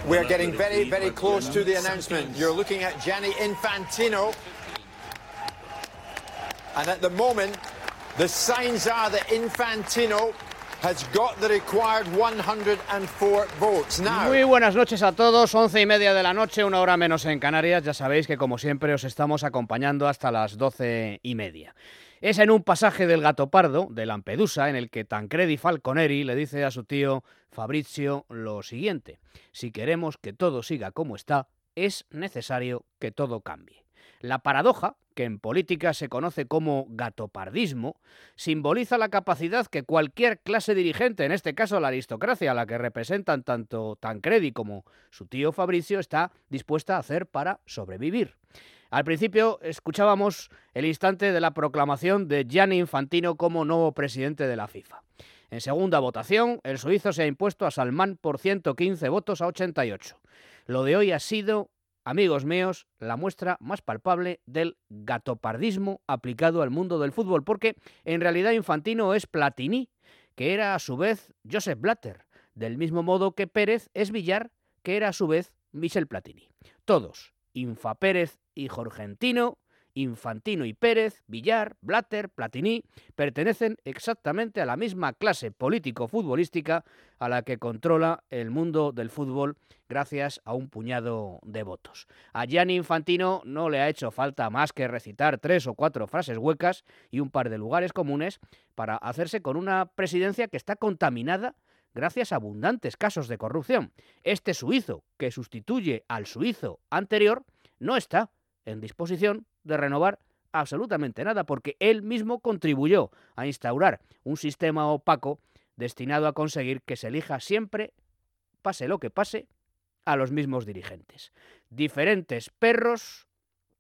We are getting very, very close to the announcement. You're looking at Gianni Infantino. And at the moment, the signs are that Infantino has got the required 104 votes. Now, muy buenas noches a todos, 11:30 de la noche, una hora menos en Canarias. Ya sabéis que, como siempre, os estamos acompañando hasta las 12:30. Es en un pasaje del Gatopardo, de Lampedusa, en el que Tancredi Falconeri le dice a su tío Fabrizio lo siguiente: si queremos que todo siga como está, es necesario que todo cambie. La paradoja, que en política se conoce como gatopardismo, simboliza la capacidad que cualquier clase dirigente, en este caso la aristocracia, a la que representan tanto Tancredi como su tío Fabrizio, está dispuesta a hacer para sobrevivir. Al principio escuchábamos el instante de la proclamación de Gianni Infantino como nuevo presidente de la FIFA. En segunda votación, el suizo se ha impuesto a Salman por 115 votos a 88. Lo de hoy ha sido, amigos míos, la muestra más palpable del gatopardismo aplicado al mundo del fútbol, porque en realidad Infantino es Platini, que era a su vez Josep Blatter, del mismo modo que Pérez es Villar, que era a su vez Michel Platini. Todos, Infa Pérez y Jorgentino, Infantino y Pérez, Villar, Blatter, Platini, pertenecen exactamente a la misma clase político-futbolística a la que controla el mundo del fútbol gracias a un puñado de votos. A Gianni Infantino no le ha hecho falta más que recitar 3 o 4 frases huecas y un par de lugares comunes para hacerse con una presidencia que está contaminada gracias a abundantes casos de corrupción. Este suizo, que sustituye al suizo anterior, no está en disposición de renovar absolutamente nada, porque él mismo contribuyó a instaurar un sistema opaco destinado a conseguir que se elija siempre, pase lo que pase, a los mismos dirigentes. Diferentes perros,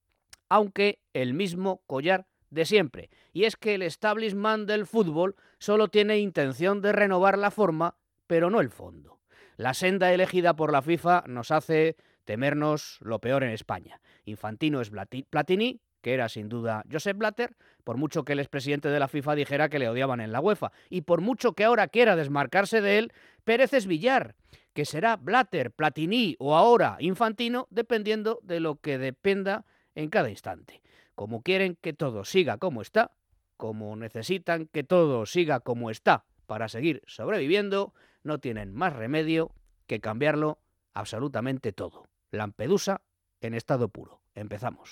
aunque el mismo collar de siempre. Y es que el establishment del fútbol solo tiene intención de renovar la forma, pero no el fondo. La senda elegida por la FIFA nos hace temernos lo peor en España. Infantino es Platini, que era sin duda Josep Blatter, por mucho que el expresidente de la FIFA dijera que le odiaban en la UEFA, y por mucho que ahora quiera desmarcarse de él, Pérez es Villar, que será Blatter, Platini o ahora Infantino, dependiendo de lo que dependa en cada instante. Como quieren que todo siga como está, como necesitan que todo siga como está para seguir sobreviviendo, no tienen más remedio que cambiarlo absolutamente todo. Lampedusa en estado puro. Empezamos.